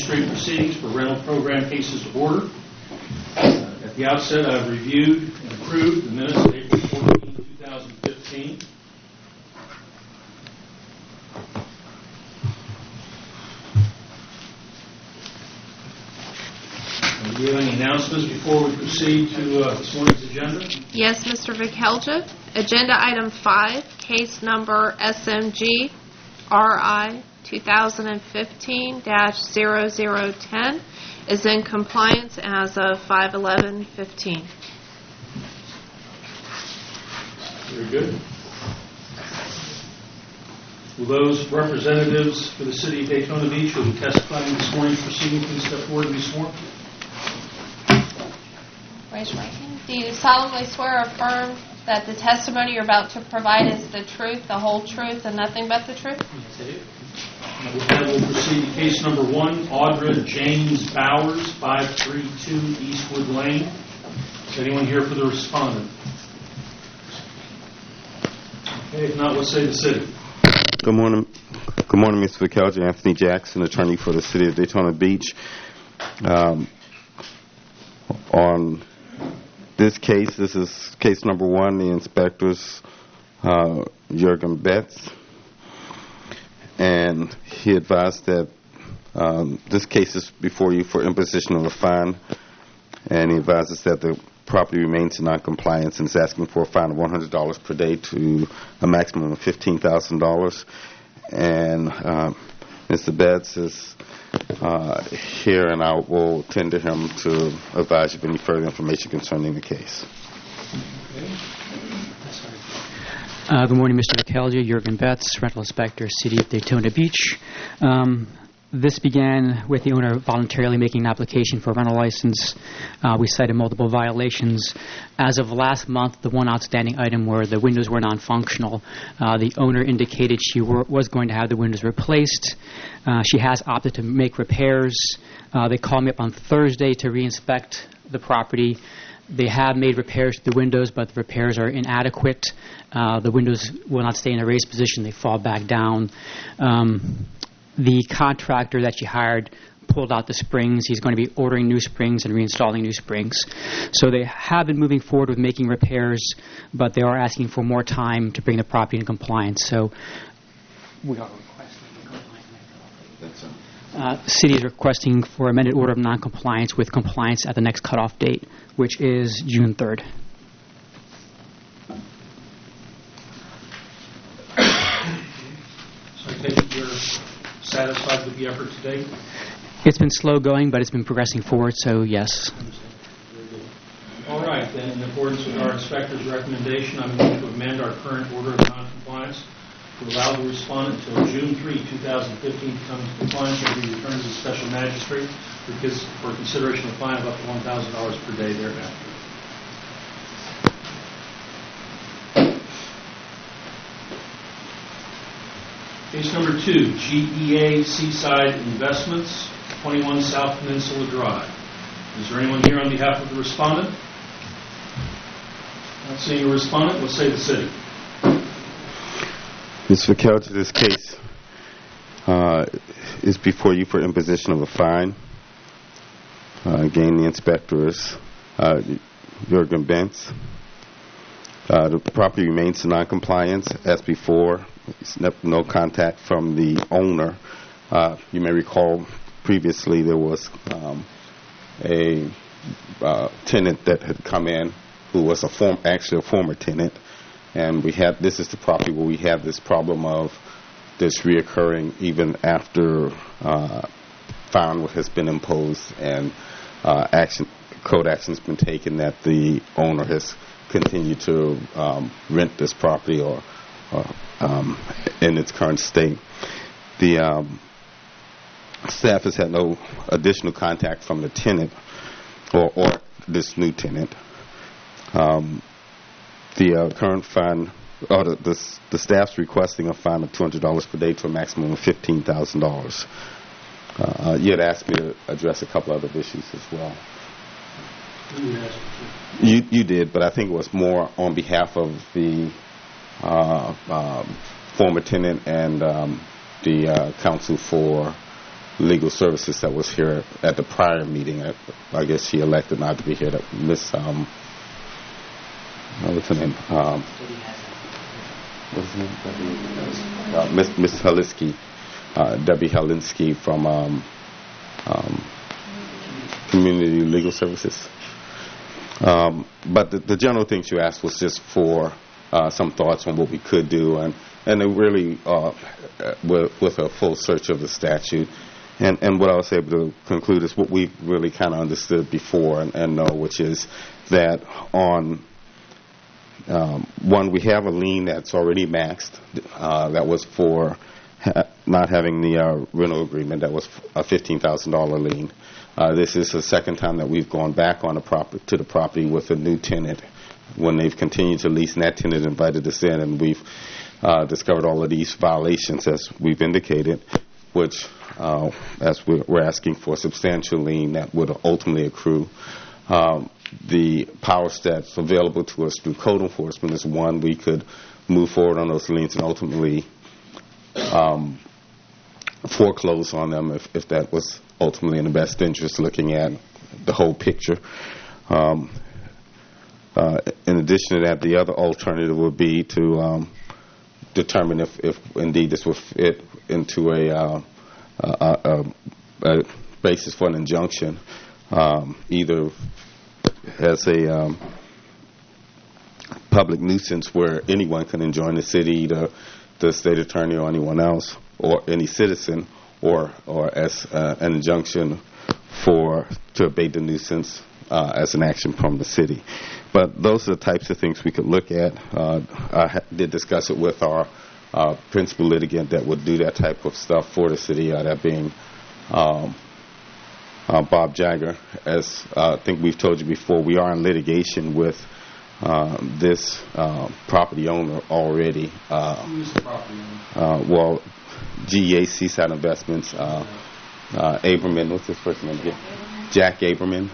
magistrate proceedings for rental program cases to order. At the outset, I've reviewed and approved the minutes of April 14, 2015. Do you have any announcements before we proceed to this morning's agenda? Yes, Mr. Vikelja. Agenda item 5, case number SMG RI 2015-0010 is in compliance as of 5/11/15. Very good. Will those representatives for the City of Daytona Beach who will be testifying in this morning's proceeding please step forward and be sworn? Raise your right hand. Do you solemnly swear or affirm that the testimony you're about to provide is the truth, the whole truth, and nothing but the truth? Yes, I do. With that, we'll proceed to case number 1, Audra James Bowers, 532 Eastwood Lane. Is anyone here for the respondent? Okay, if not, let's say the city. Good morning. Good morning, Mr. Vikelja. Anthony Jackson, attorney for the City of Daytona Beach. On this case, this is case number 1, the inspectors, Jurgen Betts, and he advised that this case is before you for imposition of a fine, and he advises that the property remains in noncompliance and is asking for a fine of $100 per day to a maximum of $15,000. And Mr. Betts is here, and I will tend to him to advise you of any further information concerning the case. Good morning, Mr. Vikelja. Jurgen Betts, rental inspector, City of Daytona Beach. This began with the owner voluntarily making an application for a rental license. We cited multiple violations. As of last month, the one outstanding item where the windows were non-functional. The owner indicated she was going to have the windows replaced. She has opted to make repairs. They called me up on Thursday to re-inspect the property. They have made repairs to the windows, but the repairs are inadequate. The windows will not stay in a raised position. They fall back down. The contractor that she hired pulled out the springs. He's going to be ordering new springs and reinstalling new springs. So they have been moving forward with making repairs, but they are asking for more time to bring the property in compliance. So we are requesting the city is requesting for amended order of noncompliance with compliance at the next cutoff date, which is June 3rd. So I take it you're satisfied with the effort to date? It's been slow going, but it's been progressing forward, so yes. All right, then, in accordance with our inspector's recommendation, I'm going to amend our current order of noncompliance to allow the respondent until June 3, 2015 to come into compliance and be returned to the special magistrate for consideration of a fine of up to $1,000 per day thereafter. Case number 2, GEA Seaside Investments, 21 South Peninsula Drive. Is there anyone here on behalf of the respondent? Not seeing a respondent, let's say the city. Mr. Vikelja, this case is before you for imposition of a fine. Again, the inspector is Jurgen Betts. The property remains in noncompliance as before. No contact from the owner. You may recall previously there was a tenant that had come in who was actually a former tenant, and this is the property where we have this problem of this reoccurring even after fine has been imposed and code action has been taken that the owner has continued to rent this property or in its current state. The staff has had no additional contact from the tenant or this new tenant. The current fine, the staff's requesting a fine of $200 per day to a maximum of $15,000. You had asked me to address a couple other issues as well. You did, but I think it was more on behalf of the former tenant and the counsel for Legal Services that was here at the prior meeting. I guess she elected not to be here. Miss, what's her name? What's her name? Miss Helinsky, Debbie Helinsky from Community Legal Services. But the general things you asked was just for some thoughts on what we could do, and it really with a full search of the statute. And what I was able to conclude is what we really kind of understood before and know, which is that on one, we have a lien that's already maxed. That was for not having the rental agreement. That was a $15,000 lien. This is the second time that we've gone back on to the property with a new tenant when they've continued to lease, and that tenant invited us in, and we've discovered all of these violations as we've indicated, which as we're asking for a substantial lien that would ultimately accrue. The powers that's available to us through code enforcement is one, we could move forward on those liens and ultimately foreclose on them if that was ultimately in the best interest, looking at the whole picture. In addition to that, the other alternative would be to determine if indeed this would fit into a basis for an injunction, either as a public nuisance where anyone can enjoin the city, the state attorney or anyone else, or any citizen, or as an injunction to abate the nuisance as an action from the city. But those are the types of things we could look at. I did discuss it with our principal litigant that would do that type of stuff for the city, that being Bob Jagger. As I think we've told you before, we are in litigation with this property owner already. Who's the property owner? Well, GEA Seaside Investments, Aberman, what's his first name again? Jack Aberman.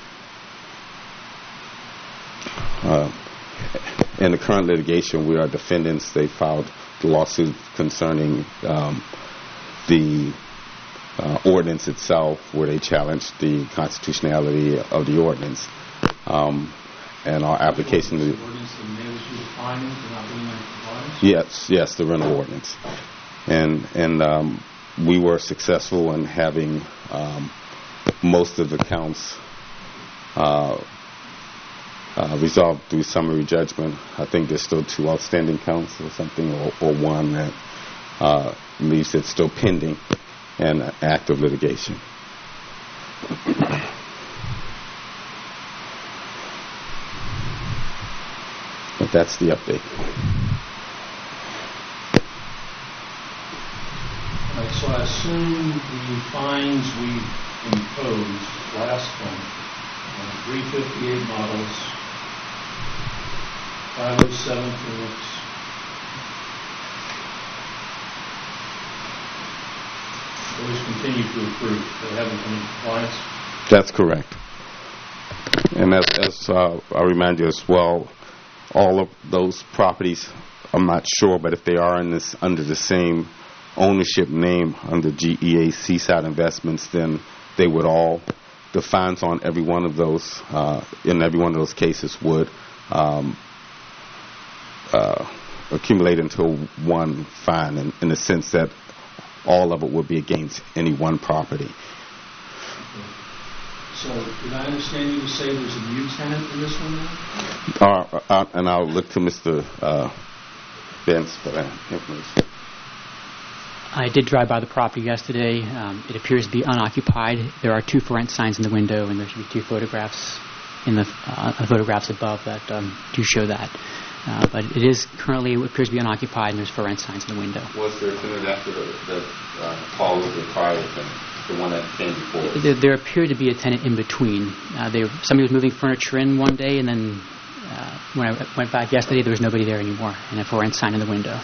In the current litigation, we are defendants. They filed the lawsuit concerning the ordinance itself, where they challenged the constitutionality of the ordinance, and our application. The ordinance that enables you to fine them for not being in compliance? Yes, the rental ordinance, and we were successful in having most of the counts resolved through summary judgment. I think there's still 2 outstanding counts or something, or one that leaves it still pending and active litigation. But that's the update. All right, so I assume the fines we imposed last one, 358 models, 507 Phoenix, those continue to accrue. They haven't been in compliance. That's correct. And as I remind you as well, all of those properties, I'm not sure, but if they are under the same ownership name under GEA Seaside Investments, then they would all, the fines on every one of those, in every one of those cases would accumulate into one fine in the sense that all of it would be against any one property. So, did I understand you to say there's a new tenant in this one now? And I'll look to Mr. Benz for that information. I did drive by the property yesterday. It appears to be unoccupied. There are 2 for rent signs in the window, and there should be 2 photographs in the photographs above that do show that. But it is currently, it appears to be unoccupied, and there's for rent signs in the window. Was there a tenant after the call was the prior tenant, the one that came before? There appeared to be a tenant in between. Somebody was moving furniture in one day, and then when I went back yesterday, there was nobody there anymore, and a for rent sign in the window.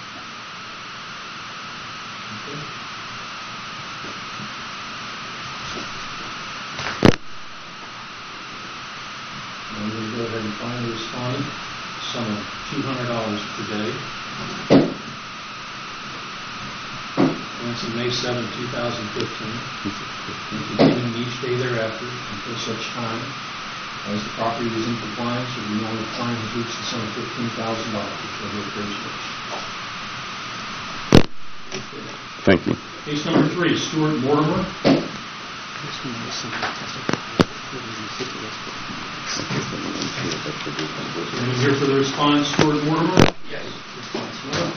I'm going to go ahead and finally respond. Sum of $200 per day. commencing May 7, 2015, and continuing each day thereafter until such time as the property is in compliance or the amount of fine has reached the sum of $15,000, which will be appraised first. Thank you. Case number 3, Stuart Mortimer. Anyone here for the response, Stuart Mortimer? Yes. Response, no.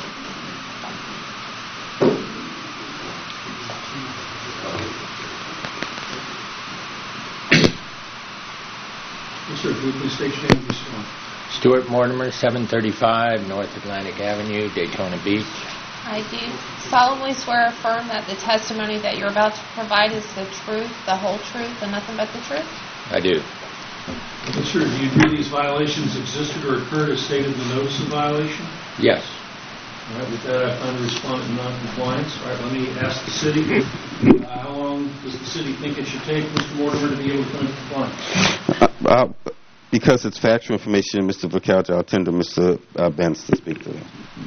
Yes, sir. Will you please state your name and respond? Stuart Mortimer, 735 North Atlantic Avenue, Daytona Beach. I do solemnly swear or affirm that the testimony that you're about to provide is the truth, the whole truth, and nothing but the truth. I do. Yes, sir. Do you agree these violations existed or occurred as stated in the notice of violation? Yes. All right, with that, I find the respondent in non-compliance. All right, let me ask the city, how long does the city think it should take Mr. Mortimer to be able to come into compliance? Because it's factual information, Mr. Vicalja, I'll tender Mr. Benz to speak to you.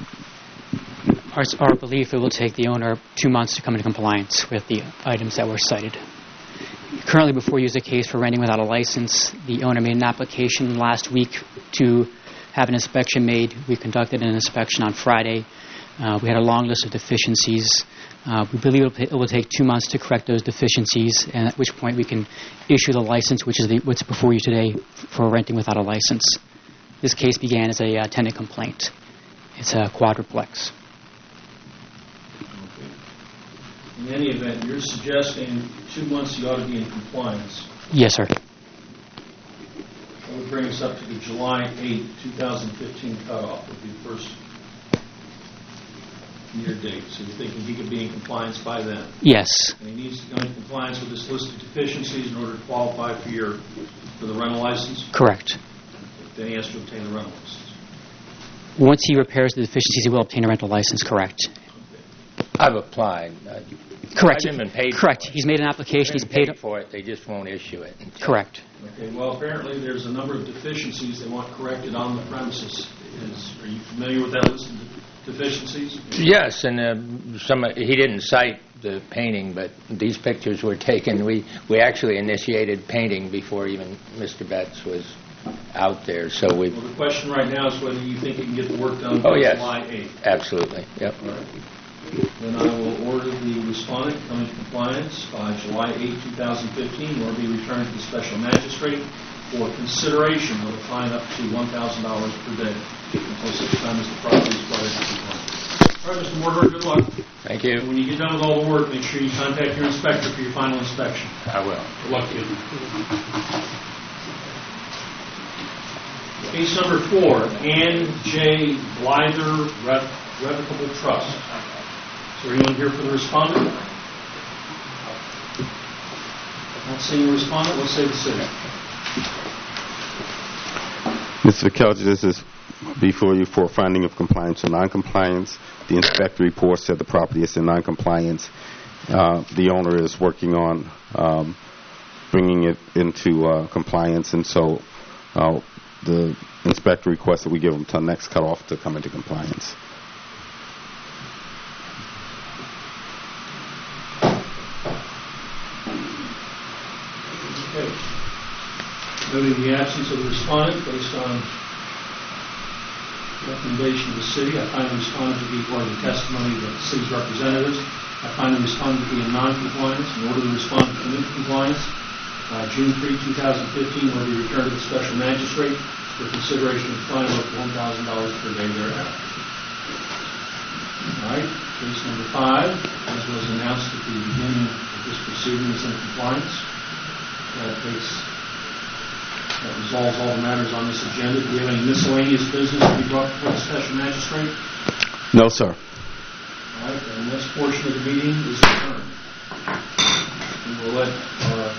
Our belief, it will take the owner 2 months to come into compliance with the items that were cited. Currently, before you use a case for renting without a license, the owner made an application last week to have an inspection made. We conducted an inspection on Friday. We had a long list of deficiencies. We believe it will take 2 months to correct those deficiencies, and at which point we can issue the license, which is what's before you today, for renting without a license. This case began as a tenant complaint. It's a quadruplex. In any event, you're suggesting 2 months you ought to be in compliance. Yes, sir. That would bring us up to the July 8, 2015 cutoff, would be the first near date. So you're thinking he could be in compliance by then? Yes. And he needs to go into compliance with this list of deficiencies in order to qualify for the rental license? Correct. Then he has to obtain the rental license. Once he repairs the deficiencies, he will obtain a rental license, correct. I've applied. Correct. I haven't been paid Correct. for it. He's made an application. He's paid for it. They just won't issue it. Correct. Okay, well, apparently there's a number of deficiencies they want corrected on the premises. Are you familiar with that list of deficiencies? Yes, and he didn't cite the painting, but these pictures were taken. We actually initiated painting before even Mr. Betts was out there. So Well, the question right now is whether you think you can get the work done by July 8th. Absolutely. Yep. All right. Then I will order the respondent to come into compliance by July 8, 2015, or be returned to the special magistrate for consideration of a fine up to $1,000 per day until such time as the property is brought into compliance. All right, Mr. Mortimer, good luck. Thank you. And when you get done with all the work, make sure you contact your inspector for your final inspection. I will. Good luck to you. Case number 4, Ann J. Blyther Revocable Trust. Is there anyone here for the respondent? Not seeing a respondent, let's say the city. Mr. Vicalja, this is before you for finding of compliance or noncompliance. The inspector report said the property is in noncompliance. The owner is working on bringing it into compliance, and so the inspector requests that we give him till next cutoff to come into compliance. Okay. Noting the absence of the respondent, based on recommendation of the city, I find the respondent to be part of the testimony of the city's representatives. I find the respondent to be in non-compliance. In order the respondent to come into compliance, June 3, 2015, will be returned to the special magistrate for consideration of a fine of $1,000 per day thereafter. All right, case number 5, as was announced at the beginning of this proceeding, is in compliance. That resolves all the matters on this agenda. Do we have any miscellaneous business to be brought before the special magistrate? No, sir. All right, then this portion of the meeting is adjourned. We will let our